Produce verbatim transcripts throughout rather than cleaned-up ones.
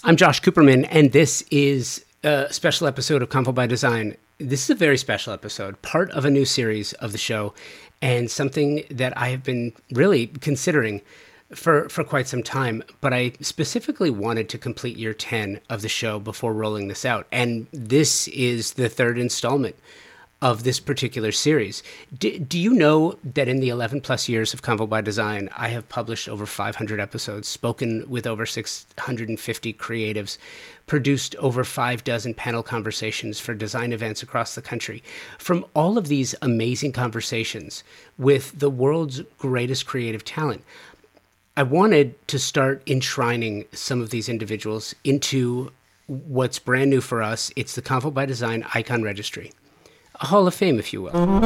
I'm Josh Cooperman, and this is a special episode of Convo by Design. This is a very special episode, part of a new series of the show, and something that I have been really considering for, for quite some time, but I specifically wanted to complete year ten of the show before rolling this out, and this is the third installment of this particular series. Do, do you know that in the eleven plus years of Convo by Design, I have published over five hundred episodes, spoken with over six hundred fifty creatives, produced over five dozen panel conversations for design events across the country. From all of these amazing conversations with the world's greatest creative talent, I wanted to start enshrining some of these individuals into what's brand new for us. It's the Convo by Design Icon Registry. A Hall of Fame, if you will.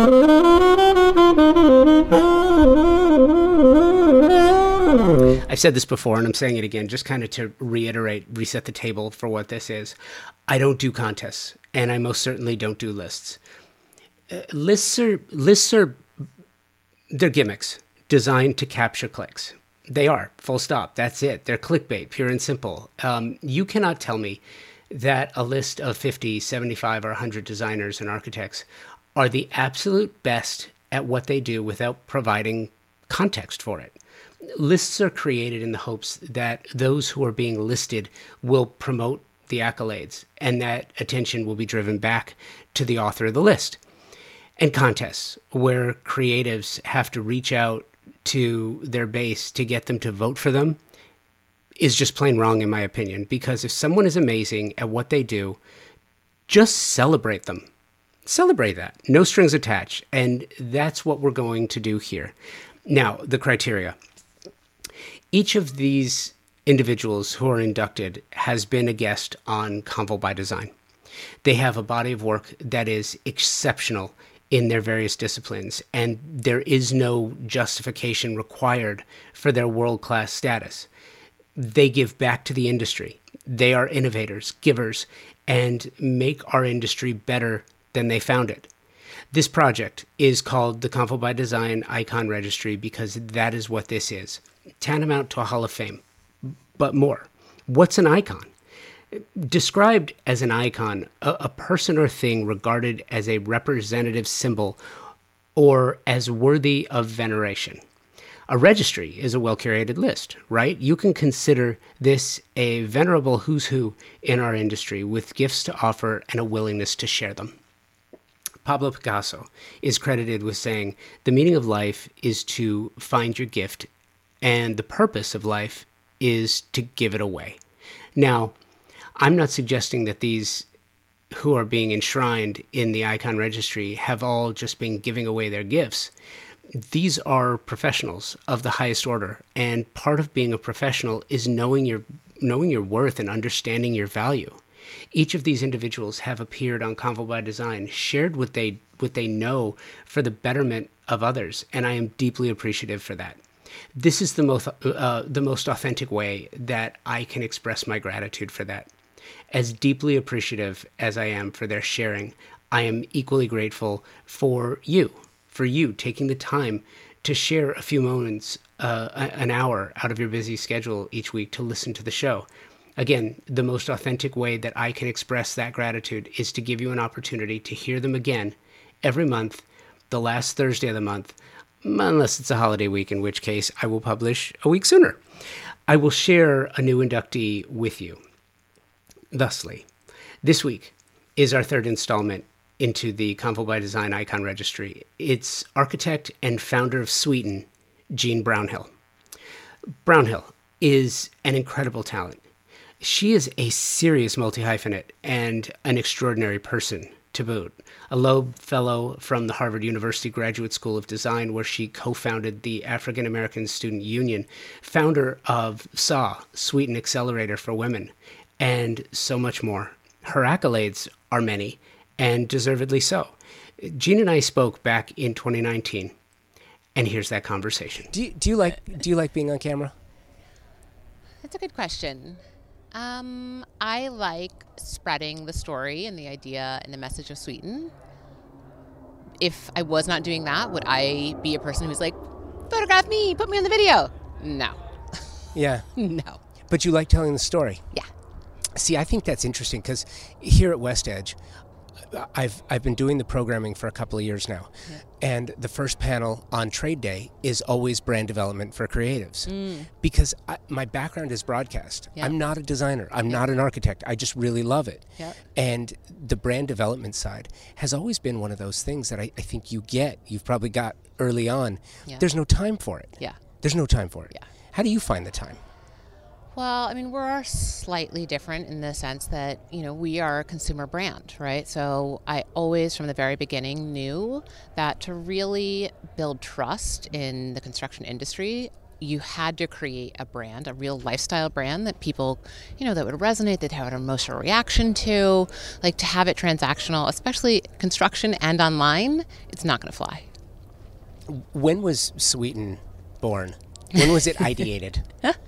I've said this before, and I'm saying it again, just kind of to reiterate, reset the table for what this is. I don't do contests, and I most certainly don't do lists. Uh, lists are, lists are, they're gimmicks designed to capture clicks. They are, full stop. That's it. They're clickbait, pure and simple. Um, you cannot tell me that a list of fifty, seventy-five, or one hundred designers and architects are the absolute best at what they do without providing context for it. Lists are created in the hopes that those who are being listed will promote the accolades and that attention will be driven back to the author of the list. And contests where creatives have to reach out to their base to get them to vote for them is just plain wrong, in my opinion, because if someone is amazing at what they do, just celebrate them. Celebrate that. No strings attached. And that's what we're going to do here. Now, the criteria. Each of these individuals who are inducted has been a guest on Convo by Design. They have a body of work that is exceptional in their various disciplines, and there is no justification required for their world-class status. They give back to the industry. They are innovators, givers, and make our industry better than they found it. This project is called the Convo by Design Icon Registry because that is what this is. Tantamount to a Hall of Fame, but more. What's an icon? Described as an icon, a, a person or thing regarded as a representative symbol or as worthy of veneration. A registry is a well-curated list, right? You can consider this a venerable who's who in our industry with gifts to offer and a willingness to share them. Pablo Picasso is credited with saying, the meaning of life is to find your gift, and the purpose of life is to give it away. Now, I'm not suggesting that these who are being enshrined in the Icon Registry have all just been giving away their gifts. These are professionals of the highest order, and part of being a professional is knowing your knowing your worth and understanding your value. Each of these individuals have appeared on Convo by Design, shared what they what they know for the betterment of others, and I am deeply appreciative for that. This is the most uh, the most authentic way that I can express my gratitude for that. As deeply appreciative as I am for their sharing, I am equally grateful for you. for you taking the time to share a few moments, uh, an hour out of your busy schedule each week to listen to the show. Again, the most authentic way that I can express that gratitude is to give you an opportunity to hear them again every month, the last Thursday of the month, unless it's a holiday week, in which case I will publish a week sooner. I will share a new inductee with you. Thusly, this week is our third installment into the Convo by Design Icon Registry. It's architect and founder of Sweeten, Jean Brownhill. Brownhill is an incredible talent. She is a serious multi-hyphenate and an extraordinary person to boot. A Loeb Fellow from the Harvard University Graduate School of Design, where she co-founded the African American Student Union, founder of S A W, Sweeten Accelerator for Women, and so much more. Her accolades are many, and deservedly so. Jean and I spoke back in twenty nineteen, and here's that conversation. Do you, do you like do you like being on camera? That's a good question. Um, I like spreading the story and the idea and the message of Sweeten. If I was not doing that, would I be a person who's like, photograph me, put me on the video? No. Yeah. No. But you like telling the story. Yeah. See, I think that's interesting because here at West Edge, I've I've been doing the programming for a couple of years now, yeah. and the first panel on Trade Day is always brand development for creatives, mm. because I, my background is broadcast. Yeah. I'm not a designer. I'm yeah. not an architect. I just really love it. Yeah. And the brand development side has always been one of those things that I, I think you get. You've probably got early on. Yeah. There's no time for it. Yeah. There's no time for it. Yeah. How do you find the time? Well, I mean, we're slightly different in the sense that, you know, we are a consumer brand, right? So I always, from the very beginning, knew that to really build trust in the construction industry, you had to create a brand, a real lifestyle brand that people, you know, that would resonate, that had an emotional reaction to. Like, to have it transactional, especially construction and online, it's not going to fly. When was Sweeten born? When was it ideated?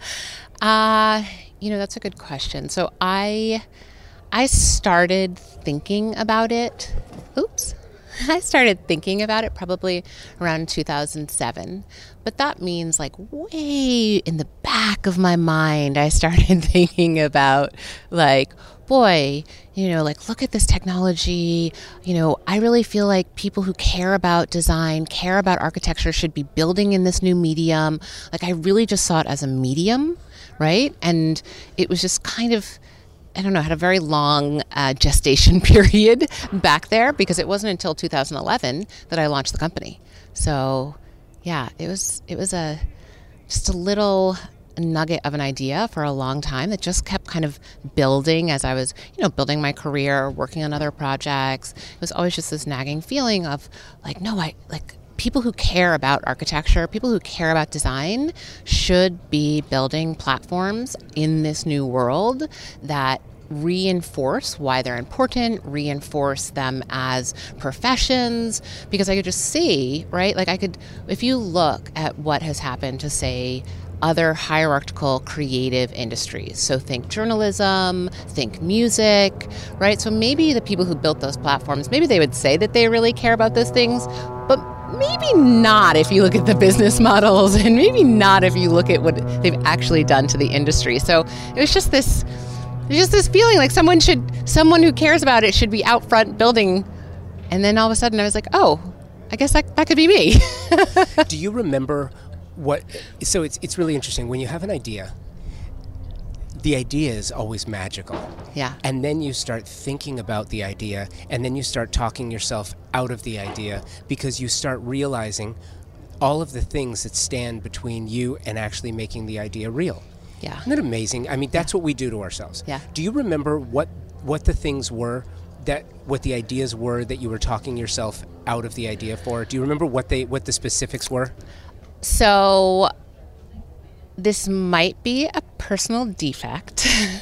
Uh, you know, that's a good question. So I, I started thinking about it. Oops. I started thinking about it probably around two thousand seven. But that means like way in the back of my mind, I started thinking about like, boy, you know, like, look at this technology. You know, I really feel like people who care about design, care about architecture should be building in this new medium. Like, I really just saw it as a medium, right? And it was just kind of, I don't know, had a very long uh, gestation period back there, because it wasn't until two thousand eleven that I launched the company. So yeah, it was, it was a, just a little nugget of an idea for a long time that just kept kind of building as I was, you know, building my career, working on other projects. It was always just this nagging feeling of like, no, I like people who care about architecture, people who care about design should be building platforms in this new world that reinforce why they're important, reinforce them as professions, because I could just see, right? Like I could, if you look at what has happened to, say, other hierarchical creative industries. So think journalism, think music, right? So maybe the people who built those platforms, maybe they would say that they really care about those things, but maybe not if you look at the business models, and maybe not if you look at what they've actually done to the industry. So it was just this, it was just this feeling like someone should, someone who cares about it should be out front building. And then all of a sudden I was like, oh, I guess that, that could be me. Do you remember what, so it's it's really interesting. When you have an idea, the idea is always magical. Yeah. And then you start thinking about the idea, and then you start talking yourself out of the idea, because you start realizing all of the things that stand between you and actually making the idea real. Yeah. Isn't that amazing? I mean, that's yeah. what we do to ourselves. Yeah. Do you remember what what the things were, that what the ideas were that you were talking yourself out of the idea for? Do you remember what they what the specifics were? So this might be a personal defect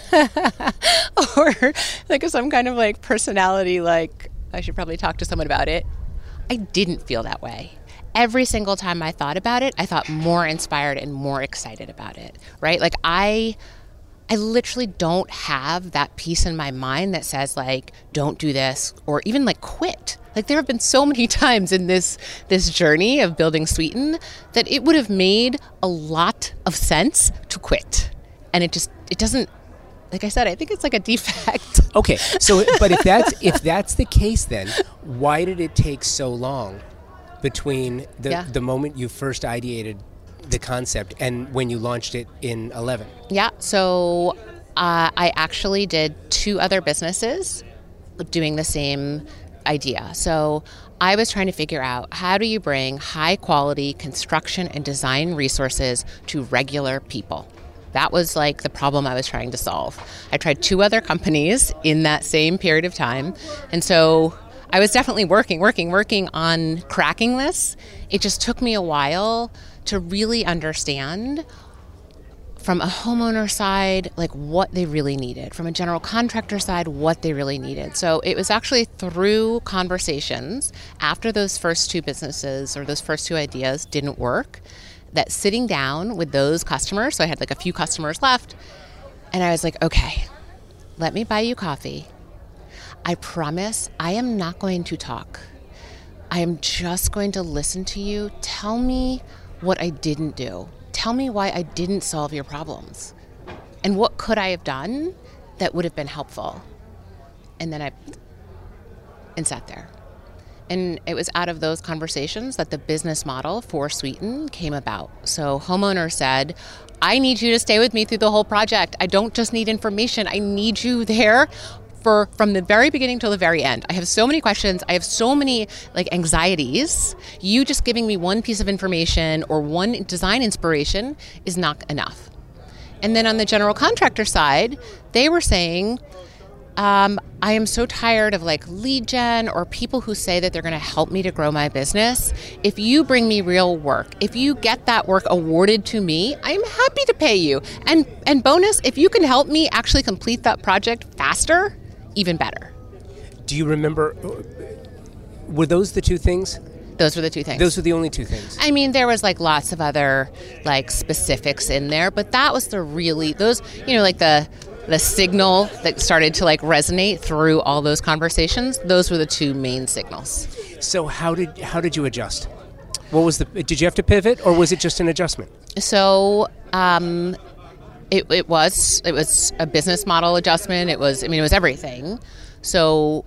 or like some kind of like personality, like I should probably talk to someone about it. I didn't feel that way. Every single time I thought about it, I thought more inspired and more excited about it, right? Like I I literally don't have that piece in my mind that says like, don't do this, or even like quit. Like there have been so many times in this this journey of building Sweeten that it would have made a lot of sense to quit. And it just, it doesn't, like I said, I think it's like a defect. Okay, so, but if that's, if that's the case then, why did it take so long between the, yeah. the moment you first ideated the concept and when you launched it in eleven? Yeah, so uh, I actually did two other businesses doing the same idea. So I was trying to figure out, how do you bring high quality construction and design resources to regular people? That was like the problem I was trying to solve. I tried two other companies in that same period of time. And so I was definitely working, working, working on cracking this. It just took me a while to really understand from a homeowner side, like what they really needed, from a general contractor side, what they really needed. So it was actually through conversations after those first two businesses or those first two ideas didn't work, that sitting down with those customers, so I had like a few customers left, and I was like, okay, let me buy you coffee. I promise I am not going to talk. I am just going to listen to you. Tell me what I didn't do. Tell me why I didn't solve your problems. And what could I have done that would have been helpful. And then I and sat there. And it was out of those conversations that the business model for Sweeten came about. So homeowner said, I need you to stay with me through the whole project. I don't just need information. I need you there for from the very beginning till the very end. I have so many questions. I have so many like anxieties. You just giving me one piece of information or one design inspiration is not enough. And then on the general contractor side, they were saying, Um, I am so tired of like lead gen or people who say that they're going to help me to grow my business. If you bring me real work, if you get that work awarded to me, I'm happy to pay you. And and bonus, if you can help me actually complete that project faster, even better. Do you remember, were those the two things? Those were the two things. Those were the only two things. I mean, there was like lots of other like specifics in there, but that was the really, those, you know, like the the signal that started to like resonate through all those conversations. Those were the two main signals. So how did how did you adjust? What was the, did you have to pivot or was it just an adjustment? So um, it, it was, it was a business model adjustment. It was, I mean, it was everything. So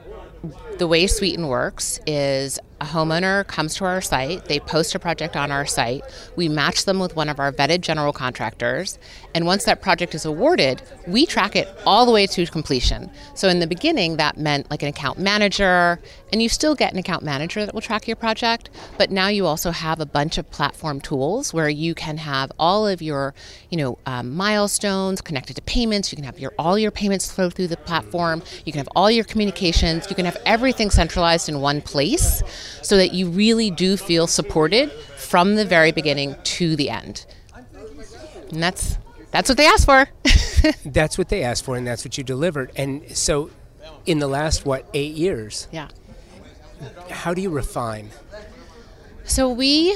the way Sweeten works is a homeowner comes to our site, they post a project on our site, we match them with one of our vetted general contractors, and once that project is awarded, we track it all the way to completion. So in the beginning, that meant like an account manager, and you still get an account manager that will track your project, but now you also have a bunch of platform tools where you can have all of your, you know, um, milestones connected to payments, you can have your all your payments flow through the platform, you can have all your communications, you can have everything centralized in one place, so that you really do feel supported from the very beginning to the end. And that's that's what they asked for. That's what they asked for, and that's what you delivered. And so in the last, what, eight years? Yeah. How do you refine? So we,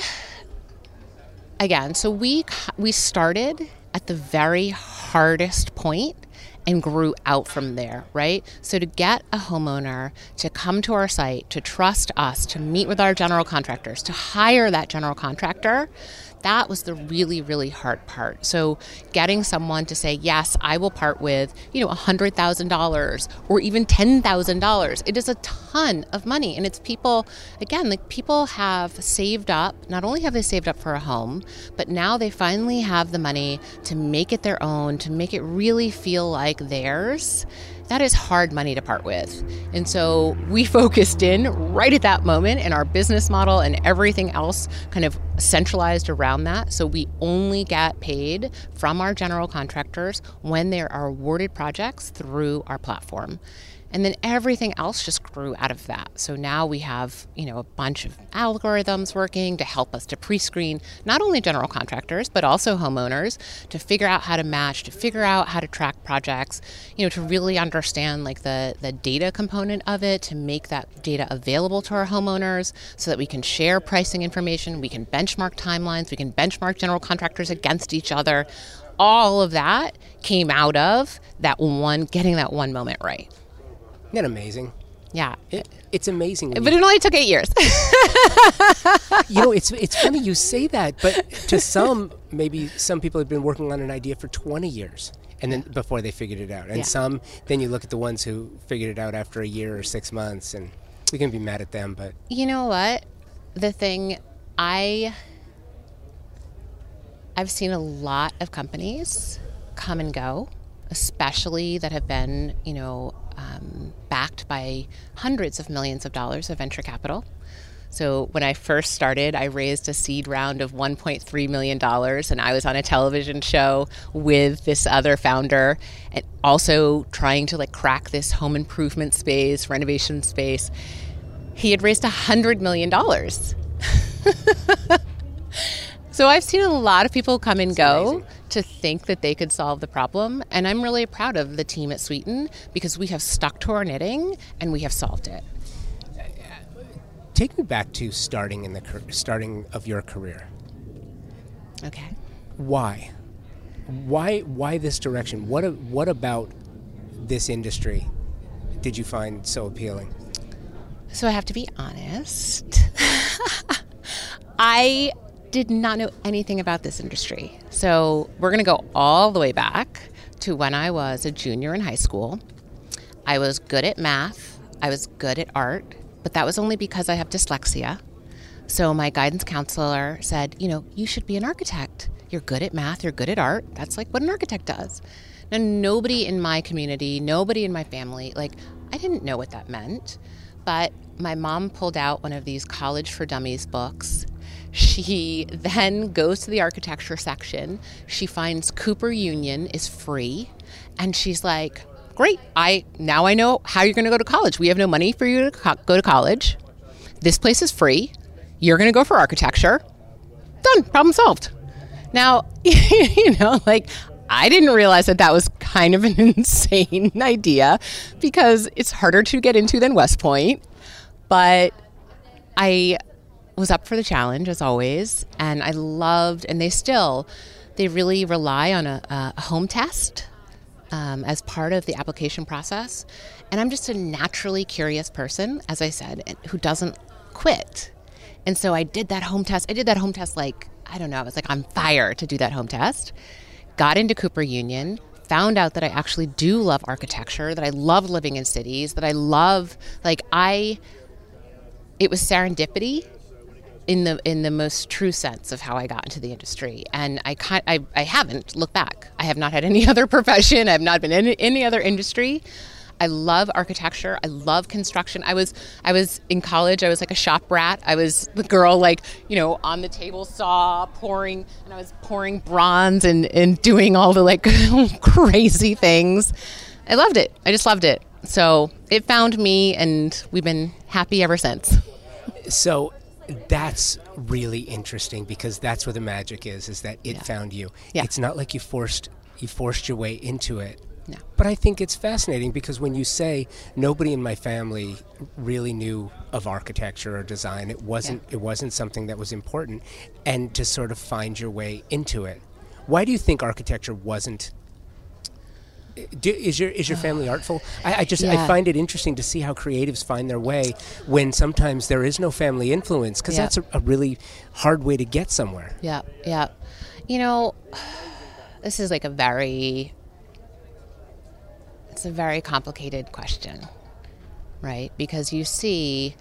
again, so we we started at the very hardest point and grew out from there, right? So to get a homeowner to come to our site, to trust us, to meet with our general contractors, to hire that general contractor, that was the really, really hard part. So getting someone to say, yes, I will part with, you know, one hundred thousand dollars or even ten thousand dollars. It is a ton of money. And it's people, again, like people have saved up. Not only have they saved up for a home, but now they finally have the money to make it their own, to make it really feel like theirs. That is hard money to part with. And so we focused in right at that moment, and our business model and everything else kind of centralized around that. So we only get paid from our general contractors when there are awarded projects through our platform. And then everything else just grew out of that. So now we have, you know, a bunch of algorithms working to help us to pre-screen not only general contractors, but also homeowners to figure out how to match, to figure out how to track projects, you know, to really understand like the, the data component of it, to make that data available to our homeowners so that we can share pricing information, we can benchmark timelines, we can benchmark general contractors against each other. All of that came out of that one, getting that one moment right. Isn't that amazing? Yeah. It, it's amazing. But it only took eight years. You know, it's it's funny you say that, but to some, maybe some people have been working on an idea for twenty years and then before they figured it out. And Yeah. some, then you look at the ones who figured it out after a year or six months, and we can be mad at them, but... You know what? The thing, I, I've seen a lot of companies come and go, especially that have been, you know, um, backed by hundreds of millions of dollars of venture capital. So when I first started, I raised a seed round of one point three million dollars, and I was on a television show with this other founder, and also trying to like crack this home improvement space, renovation space. He had raised one hundred million dollars. So I've seen a lot of people come and go amazing. to think that they could solve the problem. And I'm really proud of the team at Sweeten because we have stuck to our knitting and we have solved it. Take me back to starting in the car- starting of your career. Okay. Why? Why why this direction? What a, what about this industry did you find so appealing? So I have to be honest. I did not know anything about this industry. So we're going to go all the way back to when I was a junior in high school. I was good at math. I was good at art, but that was only because I have dyslexia. So my guidance counselor said, you know, you should be an architect. You're good at math, you're good at art. That's like what an architect does. Now, nobody in my community, nobody in my family, like, I didn't know what that meant. But my mom pulled out one of these College for Dummies books. She then goes to the architecture section. She finds Cooper Union is free. And she's like, great, I now I know how you're going to go to college. We have no money for you to co- go to college. This place is free. You're going to go for architecture. Done. Problem solved. Now, you know, like, I didn't realize that that was kind of an insane idea because it's harder to get into than West Point. But I was up for the challenge, as always, and I loved, and they still, they really rely on a, a home test um, as part of the application process. And I'm just a naturally curious person, as I said, who doesn't quit. And so I did that home test. I did that home test like, I don't know, I was like on fire to do that home test. Got into Cooper Union, found out that I actually do love architecture, that I love living in cities, that I love, like I, it was serendipity in the in the most true sense of how I got into the industry. And I I, I haven't looked back. I have not had any other profession. I have not been in any other industry. I love architecture. I love construction. I was I was in college. I was like a shop rat. I was the girl, like, you know, on the table saw pouring, and I was pouring bronze and, and doing all the like crazy things. I loved it. I just loved it. So it found me, and we've been happy ever since. So that's really interesting because that's where the magic is, is that it Yeah. found you. Yeah. It's not like you forced you forced your way into it. No. But I think it's fascinating because when you say nobody in my family really knew of architecture or design, it wasn't Yeah. it wasn't something that was important, and to sort of find your way into it. Why do you think architecture wasn't? Do, is your is your family artful? I, I just I Yeah. find it interesting to see how creatives find their way when sometimes there is no family influence, because Yeah. that's a, a really hard way to get somewhere. Yeah, yeah. You know, this is like a very, it's a very complicated question, right? Because you see,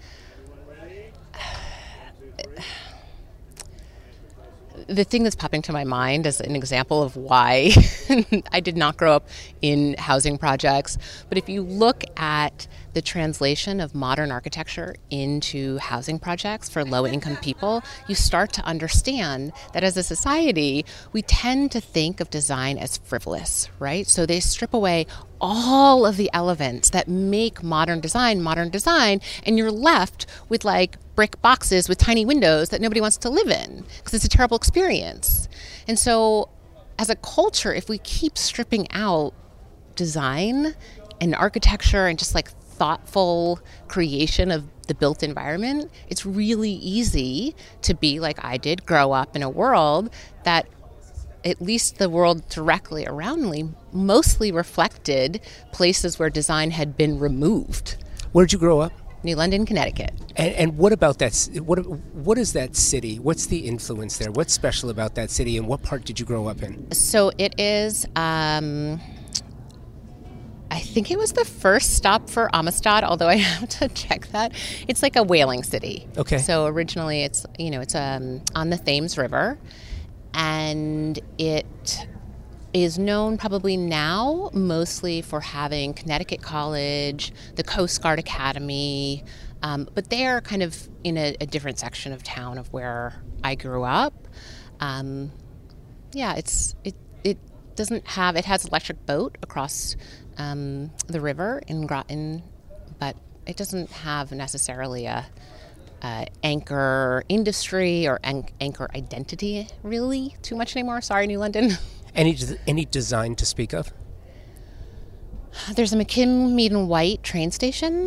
the thing that's popping to my mind as an example of why I did not grow up in housing projects, but if you look at the translation of modern architecture into housing projects for low-income people, you start to understand that as a society, we tend to think of design as frivolous, right? So they strip away all of the elements that make modern design modern design, and you're left with like brick boxes with tiny windows that nobody wants to live in because it's a terrible experience. And so as a culture, if we keep stripping out design and architecture and just like thoughtful creation of the built environment, it's really easy to be like I did, grow up in a world that at least the world directly around me mostly reflected places where design had been removed. Where'd you grow up? New London, Connecticut. And, and what about that? c- What what is that city? What's the influence there? What's special about that city? And what part did you grow up in? So it is, um, I think it was the first stop for Amistad, although I have to check that. It's like a whaling city. Okay. So originally it's, you know, it's um, on the Thames River, and it is known probably now mostly for having Connecticut College, the Coast Guard Academy, um, but they're kind of in a, a different section of town of where I grew up. Um, yeah, it's it it doesn't have it has electric boat across um, the river in Groton, but it doesn't have necessarily a, a anchor industry or an- anchor identity really too much anymore. Sorry, New London. Any des- any design to speak of? There's a McKim Mead and White train station.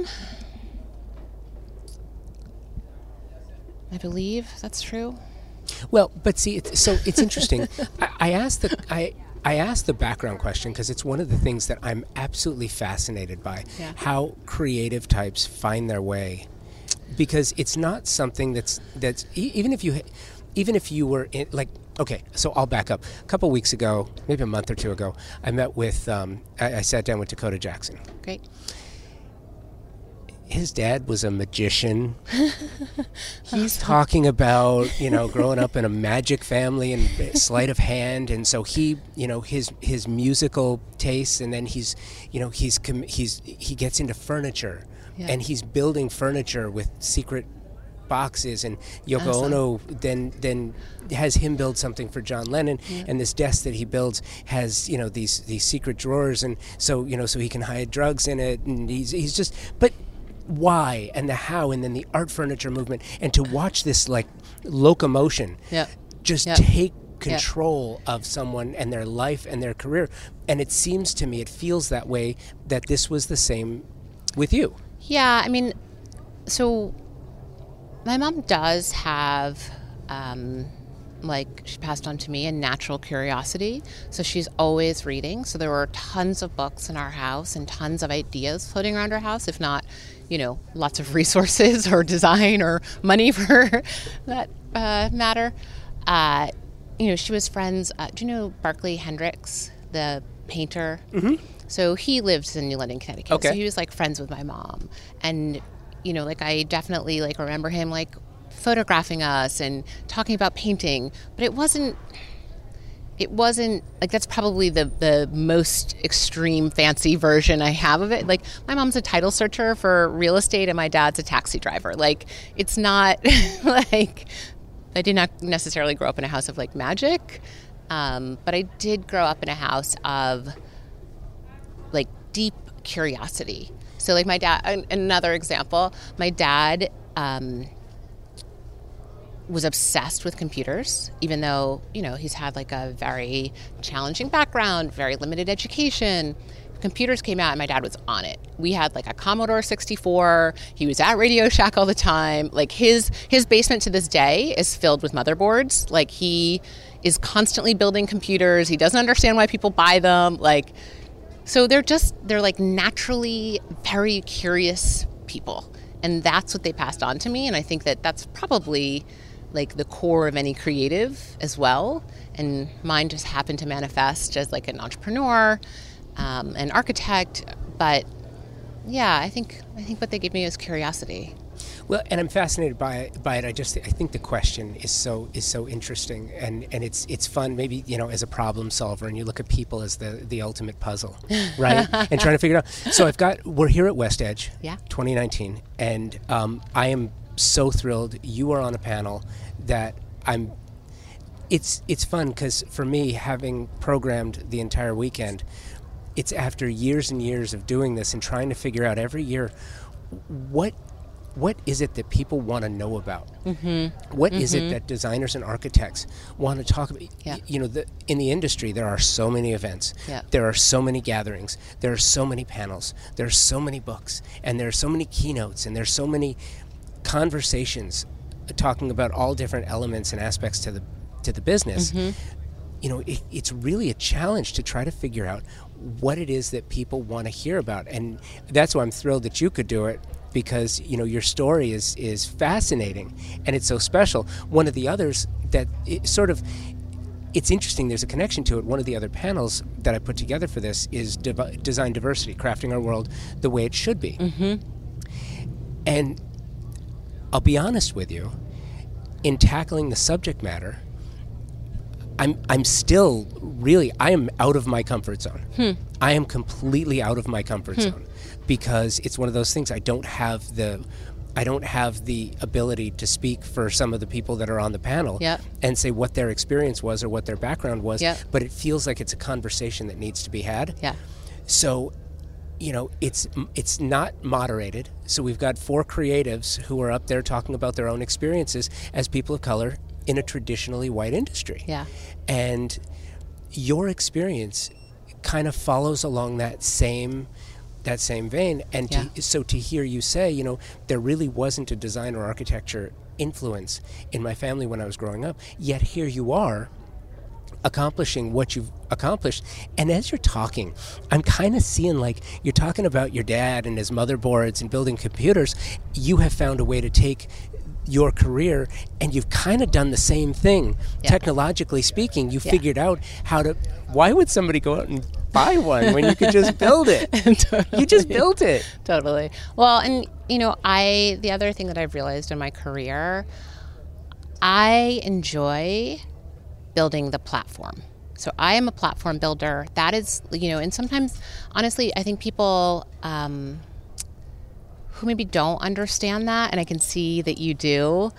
I believe that's true. Well, but see, it's, so it's interesting. I, I asked the I I asked the background question because it's one of the things that I'm absolutely fascinated by. Yeah. How creative types find their way, because it's not something that's that's e- even if you ha- even if you were in, like Okay, so I'll back up. A couple weeks ago, maybe a month or two ago, I met with, um, I, I sat down with Dakota Jackson. Great. His dad was a magician. He's talking about, you know, growing up in a magic family and sleight of hand, and so he, you know, his his musical tastes, and then he's, you know, he's com- he's he gets into furniture, yeah. and he's building furniture with secret boxes, and Yoko awesome. Ono then then has him build something for John Lennon, yeah. and this desk that he builds has, you know, these these secret drawers, and so, you know, so he can hide drugs in it, and he's he's just but. Why and the how, and then the art furniture movement, and to watch this like locomotion yep. just yep. take control yep. of someone and their life and their career. And it seems to me, it feels that way, that this was the same with you. Yeah, I mean, so my mom does have um like she passed on to me a natural curiosity, so she's always reading. So there were tons of books in our house and tons of ideas floating around our house, if not, you know, lots of resources or design or money for that uh, matter. Uh, you know, she was friends. Uh, do you know Barclay Hendricks, the painter? Mm-hmm. So he lives in New London, Connecticut. Okay. So he was like friends with my mom, and you know, like I definitely like remember him like photographing us and talking about painting, but it wasn't it wasn't like that's probably the the most extreme fancy version I have of it. Like my mom's a title searcher for real estate and my dad's a taxi driver. Like it's not like I did not necessarily grow up in a house of like magic, um, but I did grow up in a house of like deep curiosity. So like my dad, another example, my dad um, was obsessed with computers, even though, you know, he's had like a very challenging background, very limited education. Computers came out and my dad was on it. We had like a Commodore sixty-four. He was at Radio Shack all the time. Like his his basement to this day is filled with motherboards. Like he is constantly building computers. He doesn't understand why people buy them. Like, so they're just, they're like naturally very curious people. And that's what they passed on to me. And I think that that's probably like the core of any creative as well. And mine just happened to manifest as like an entrepreneur, um, an architect. But yeah, I think I think what they gave me is curiosity. Well, and I'm fascinated by it. By it, I just I think the question is so is so interesting, and, and it's it's fun. Maybe, you know, as a problem solver, and you look at people as the, the ultimate puzzle, right? And trying to figure it out. So I've got we're here at West Edge, yeah, twenty nineteen, and um, I am so thrilled you are on a panel that I'm. It's it's fun because for me, having programmed the entire weekend, it's after years and years of doing this and trying to figure out every year what. What is it that people want to know about? Mm-hmm. What mm-hmm. is it that designers and architects want to talk about? Yeah. Y- you know, the, in the industry, there are so many events. Yeah. There are so many gatherings. There are so many panels. There are so many books. And there are so many keynotes. And there's so many conversations talking about all different elements and aspects to the to the business. Mm-hmm. You know, it, it's really a challenge to try to figure out what it is that people want to hear about. And that's why I'm thrilled that you could do it, because, you know, your story is is fascinating and it's so special. One of the others that it sort of, it's interesting, there's a connection to it. One of the other panels that I put together for this is Div- Design Diversity, Crafting Our World the Way It Should Be. Mm-hmm. And I'll be honest with you, in tackling the subject matter, I'm I'm still really, I am out of my comfort zone. Hmm. I am completely out of my comfort hmm. zone, because it's one of those things I don't have the I don't have the ability to speak for some of the people that are on the panel yep. and say what their experience was or what their background was, yep. but it feels like it's a conversation that needs to be had. Yeah. So, you know, it's it's not moderated. So we've got four creatives who are up there talking about their own experiences as people of color in a traditionally white industry. Yeah. And your experience kind of follows along that same that same vein. And yeah. to, so to hear you say, you know, there really wasn't a design or architecture influence in my family when I was growing up, yet here you are accomplishing what you've accomplished. And as you're talking, I'm kind of seeing, like, you're talking about your dad and his motherboards and building computers. You have found a way to take your career, and you've kind of done the same thing. Yeah. Technologically speaking, you yeah. figured out how to, why would somebody go out and buy one when you could just build it? Totally. You just built it. Totally. Well, and you know, I, the other thing that I've realized in my career, I enjoy building the platform. So I am a platform builder. That is, you know, and sometimes, honestly, I think people um, who maybe don't understand that, and I can see that you do,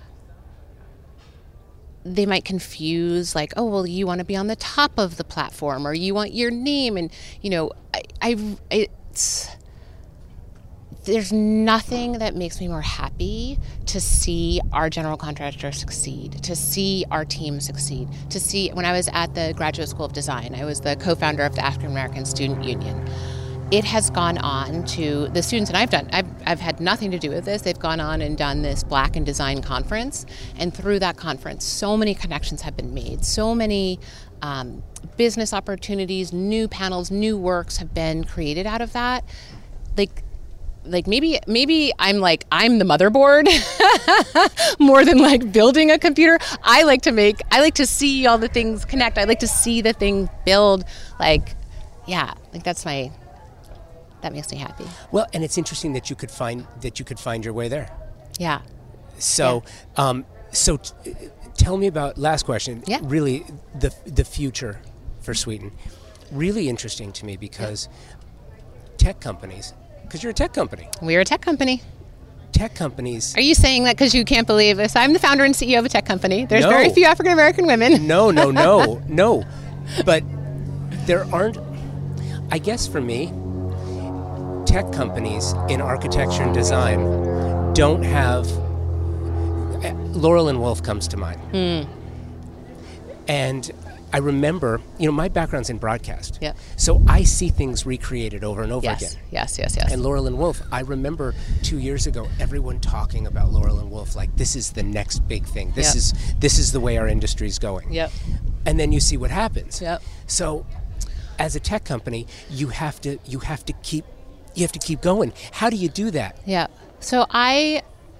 they might confuse like, oh, well, you want to be on the top of the platform, or you want your name. And, you know, I, I it's, there's nothing that makes me more happy to see our general contractor succeed, to see our team succeed, to see, when I was at the Graduate School of Design, I was the co-founder of the African American Student Union. It has gone on to, the students, and I've done, I've, I've had nothing to do with this, they've gone on and done this Black in Design conference, and through that conference, so many connections have been made, so many um, business opportunities, new panels, new works have been created out of that. Like, Like maybe maybe I'm like I'm the motherboard more than like building a computer. I like to make I like to see all the things connect. I like to see the thing build. Like, yeah, like that's my that makes me happy. Well, and it's interesting that you could find that you could find your way there. Yeah. So, yeah. um, so t- tell me about last question. Yeah. Really, the the future for Sweeten. Really interesting to me because yeah. tech companies. Because you're a tech company. We're a tech company. Tech companies. Are you saying that because you can't believe this? I'm the founder and C E O of a tech company. There's no. very few African American women. No, no, no, no. But there aren't, I guess for me, tech companies in architecture and design don't have, Laurel and Wolf comes to mind. Hmm. And I remember, you know, my background's in broadcast. Yeah. So I see things recreated over and over yes. again. Yes, yes, yes. And Laurel and Wolf, I remember two years ago, everyone talking about Laurel and Wolf like this is the next big thing. This yep. is this is the way our industry's going. Yep. And then you see what happens. Yep. So as a tech company, you have to you have to keep you have to keep going. How do you do that? Yeah. So I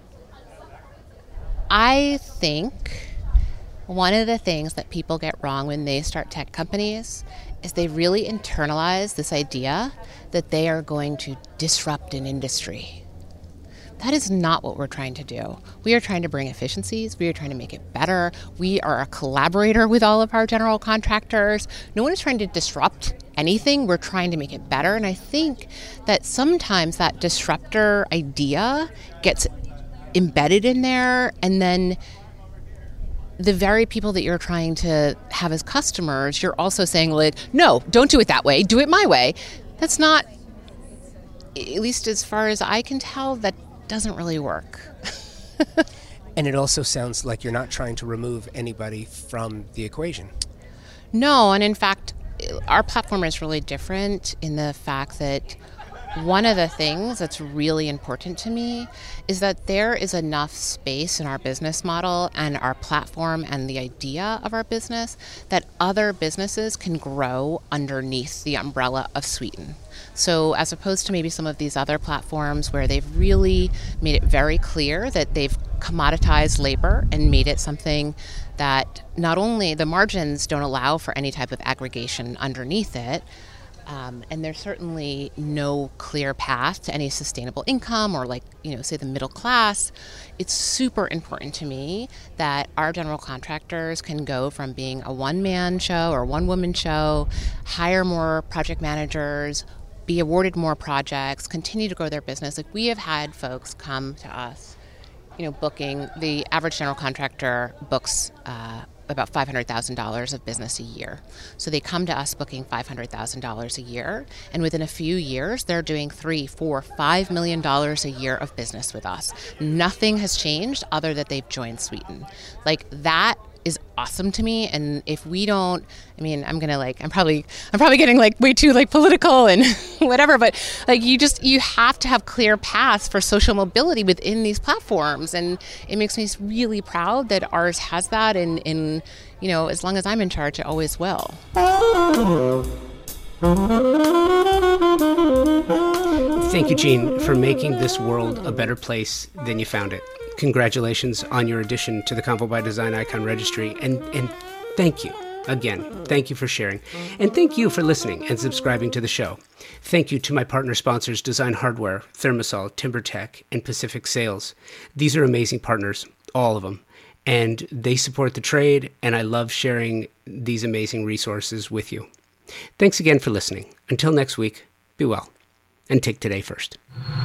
I think one of the things that people get wrong when they start tech companies is they really internalize this idea that they are going to disrupt an industry. That is not what we're trying to do. We are trying to bring efficiencies. We are trying to make it better. We are a collaborator with all of our general contractors. No one is trying to disrupt anything. We're trying to make it better. And I think that sometimes that disruptor idea gets embedded in there, and then the very people that you're trying to have as customers, you're also saying like, no, don't do it that way, do it my way. That's not, at least as far as I can tell, that doesn't really work. And it also sounds like you're not trying to remove anybody from the equation. No, and in fact, our platform is really different in the fact that one of the things that's really important to me is that there is enough space in our business model and our platform and the idea of our business that other businesses can grow underneath the umbrella of Sweeten. So as opposed to maybe some of these other platforms where they've really made it very clear that they've commoditized labor and made it something that not only the margins don't allow for any type of aggregation underneath it, Um, and there's certainly no clear path to any sustainable income or, like, you know, say the middle class. It's super important to me that our general contractors can go from being a one-man show or one-woman show, hire more project managers, be awarded more projects, continue to grow their business. Like, we have had folks come to us, you know, booking, the average general contractor books uh, about five hundred thousand dollars of business a year. So they come to us booking five hundred thousand dollars a year, and within a few years, they're doing three, four, five million dollars a year of business with us. Nothing has changed other than they've joined Sweeten. Like, that is awesome to me. And if we don't, I mean, I'm gonna like, I'm probably, I'm probably getting like way too like political and whatever, but like you just, you have to have clear paths for social mobility within these platforms. And it makes me really proud that ours has that. And, and you know, as long as I'm in charge, it always will. Thank you, Jean, for making this world a better place than you found it. congratulations on your addition to the Convo by Design Icon Registry, and, and thank you. Again, thank you for sharing. And thank you for listening and subscribing to the show. Thank you to my partner sponsors, Design Hardware, Thermasol, TimberTech, and Pacific Sales. These are amazing partners, all of them. And they support the trade, and I love sharing these amazing resources with you. Thanks again for listening. Until next week, be well, and take today first.